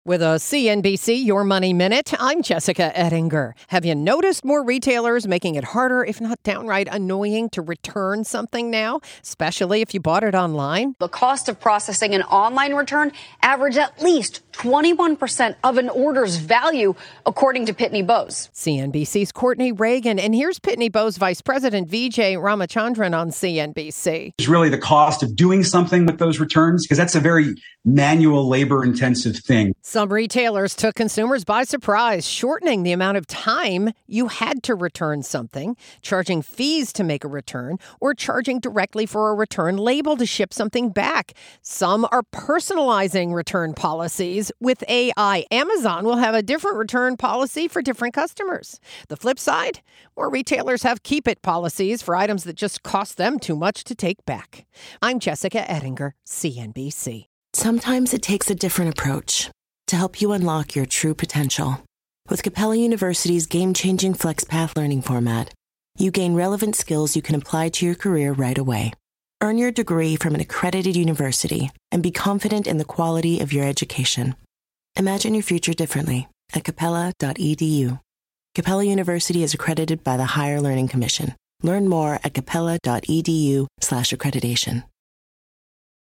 With a CNBC Your Money Minute, I'm Jessica Ettinger. Have you noticed more retailers making it harder, if not downright annoying, to return something now, especially if you bought it online? The cost of processing an online return averaged at least 21% of an order's value, according to Pitney Bowes. CNBC's Courtney Reagan, and here's Pitney Bowes Vice President Vijay Ramachandran on CNBC. It's really the cost of doing something with those returns, because that's a very manual, labor-intensive thing. Some retailers took consumers by surprise, shortening the amount of time you had to return something, charging fees to make a return, or charging directly for a return label to ship something back. Some are personalizing return policies with AI. Amazon will have a different return policy for different customers. The flip side, more retailers have keep it policies for items that just cost them too much to take back. I'm Jessica Ettinger, CNBC. Sometimes it takes a different approach to help you unlock your true potential. With Capella University's game-changing FlexPath learning format, you gain relevant skills you can apply to your career right away. Earn your degree from an accredited university and be confident in the quality of your education. Imagine your future differently at capella.edu. Capella University is accredited by the Higher Learning Commission. Learn more at capella.edu/accreditation.